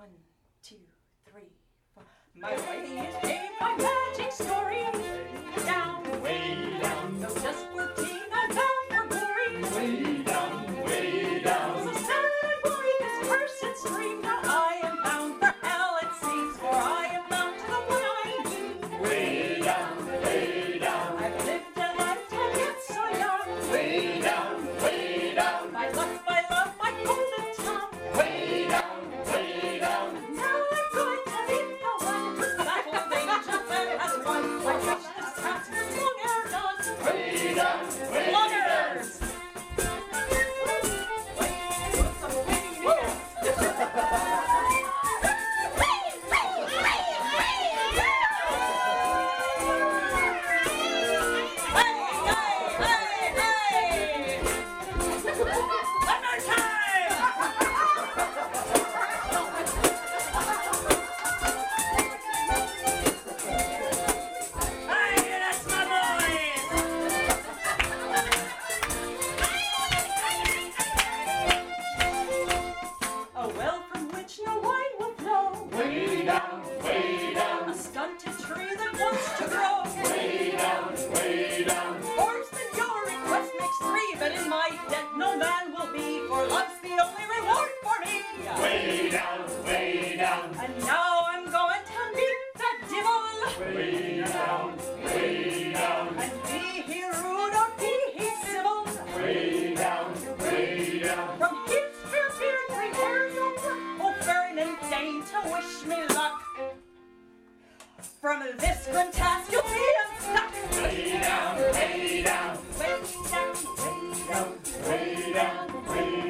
1, 2, 3, 4. My way is made my magic story. Down, Way down, no just working on down for glory. way down, way down. So sad boy, this cursed stream. Now I am bound for hell, it seems, for I am bound to the one I do. Way down, way down. I've lived a life and yet so young. Way down, way down. My love, my golden tongue. Way down, way down. Now I'm going to meet the one whose baffled angel then has won. My justice task is long ere done. Way down, way Long down. ere. A well from which no wine will flow. Way down, way down. A stunted tree that wants to grow. Way down, way down. Worse than your request makes 3, but in my debt no man will be, for love's the only reward for me. Way down, way down. And now I'm going to meet the devil. Way down, way down. And be he rude or be he civil, Way down, way down. from his fair beard 3 hairs of black, oh Ferdinand, deign to wish me luck. From this grim task you'll be unstuck. Way down, way down. Way down, way down, Way down, way